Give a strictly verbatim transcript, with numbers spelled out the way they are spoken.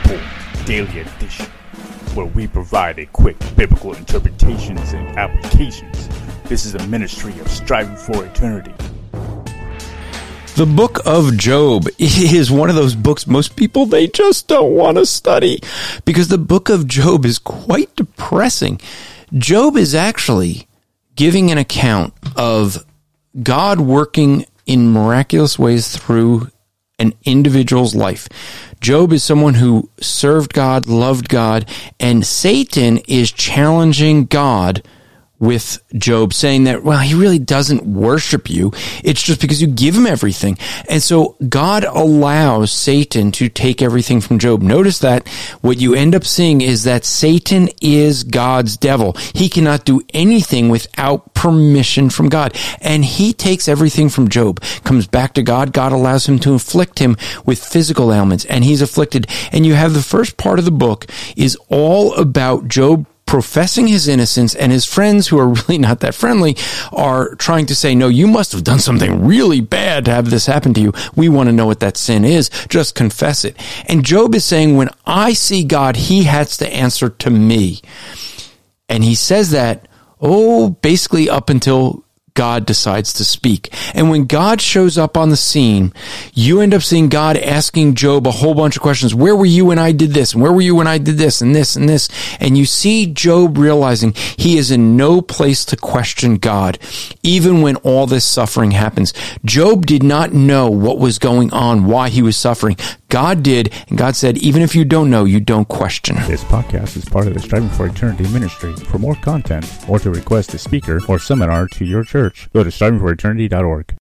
Report Daily Edition, where we provide a quick biblical interpretations and applications. This is a ministry of striving for eternity. The book of Job is one of those books most people, they just don't want to study because the book of Job is quite depressing. Job is actually giving an account of God working in miraculous ways through an individual's life. Job is someone who served God, loved God, and Satan is challenging God with Job, saying that, well, he really doesn't worship you. It's just because you give him everything. And so God allows Satan to take everything from Job. Notice that what you end up seeing is that Satan is God's devil. He cannot do anything without permission from God. And he takes everything from Job, comes back to God. God allows him to inflict him with physical ailments, and he's afflicted. And you have the first part of the book is all about Job professing his innocence, and his friends, who are really not that friendly, are trying to say, no, you must have done something really bad to have this happen to you. We want to know what that sin is. Just confess it. And Job is saying, when I see God, he has to answer to me. And he says that, oh, basically up until God decides to speak. And when God shows up on the scene, you end up seeing God asking Job a whole bunch of questions. Where were you when I did this? And where were you when I did this and this and this? And you see Job realizing he is in no place to question God, even when all this suffering happens. Job did not know what was going on, why he was suffering. God did, and God said, even if you don't know, you don't question. This podcast is part of the Striving for Eternity ministry. For more content, or to request a speaker or seminar to your church, go to striving for eternity dot org.